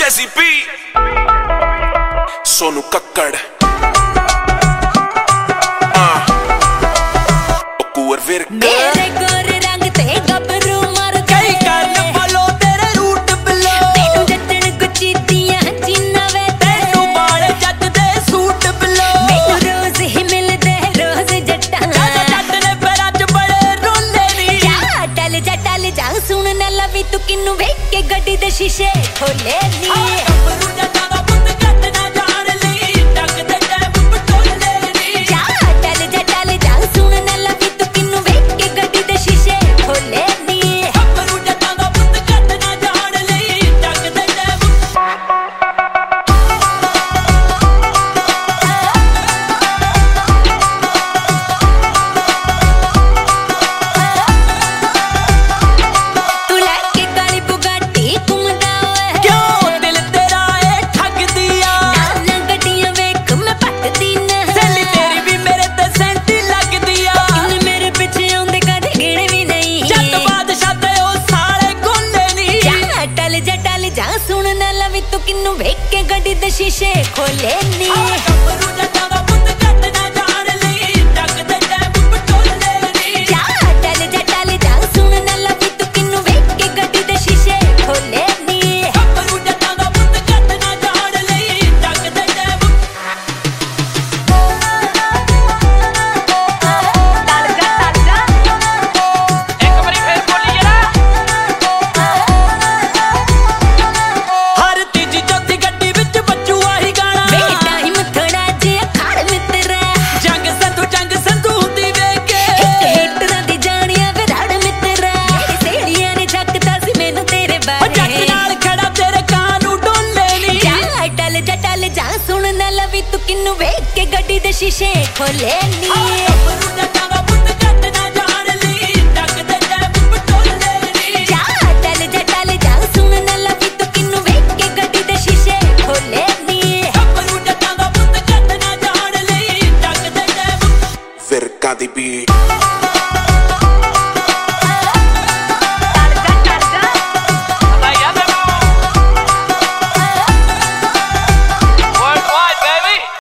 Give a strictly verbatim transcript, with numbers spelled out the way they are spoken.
Jazzy B, Sonu Kakkad, ah, Oku Virka. तू किन्नू वेख के गड्डी दे शीशे खोले नी तू किन्नू वेख के गड्डी दे शीशे खोले नी तू किन्नू वेख के गड्डी दे शीशे खोले नी।